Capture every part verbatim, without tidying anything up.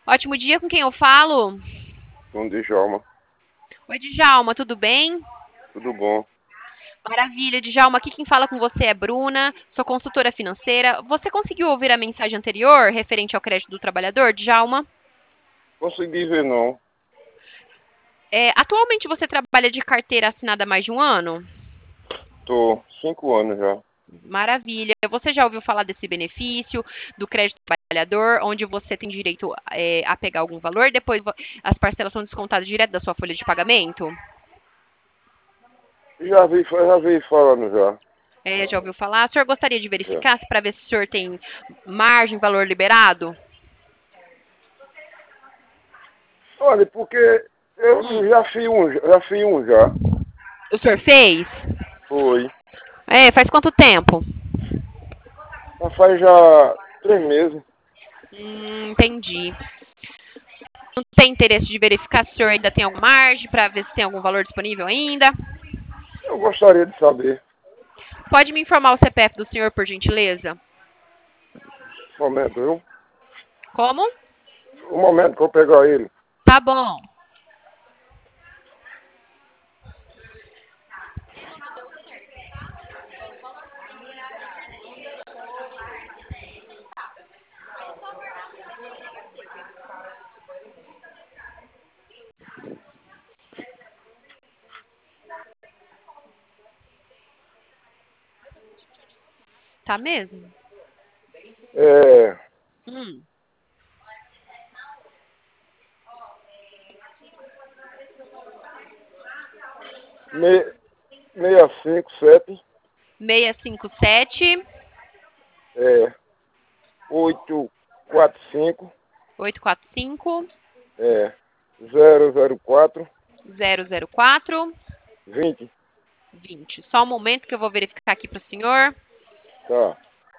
Ótimo dia, com quem eu falo? Com Djalma. Oi, Djalma, tudo bem? Tudo bom? Maravilha, Djalma, aqui quem fala com você é Bruna, sou consultora financeira. Você conseguiu ouvir a mensagem anterior referente ao crédito do trabalhador, Djalma? Consegui ver não. É, atualmente você trabalha de carteira assinada há mais de um ano? Tô cinco anos já. Maravilha. Você já ouviu falar desse benefício do crédito do trabalhador, onde você tem direito é, a pegar algum valor, depois vo- as parcelas são descontadas direto da sua folha de pagamento? Já vi, já vi falando já. É, já ouviu falar? O senhor gostaria de já. verificar para ver se o senhor tem margem, valor liberado? Olha, porque eu já fiz um, já fiz um já. O senhor fez? Foi. É, faz quanto tempo? Já faz já três meses. Hum, entendi. Não tem interesse de verificar se o senhor ainda tem alguma margem para ver se tem algum valor disponível ainda? Eu gostaria de saber. Pode me informar o C P F do senhor, por gentileza? Um momento, viu? Como? Um momento que eu pegar ele. Tá bom. Tá mesmo? É. Hum. Me, seis cinco sete. seis cinco sete, É. Oito quatro cinco. oito quatro cinco, É. Zero zero quatro. zero zero quatro, Vinte. vinte. Só um momento que eu vou verificar aqui para o senhor. Tá.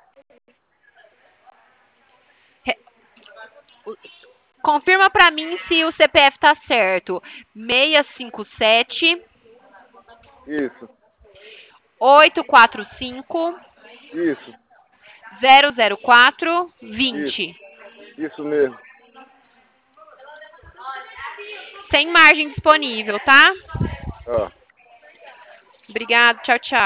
Re- o- Confirma para mim se o C P F tá certo. seis cinco sete, Isso. oito quatro cinco, Isso. zero zero quatro, Isso. vinte. Isso mesmo. Sem margem disponível, tá? Tá. Obrigado, tchau, tchau.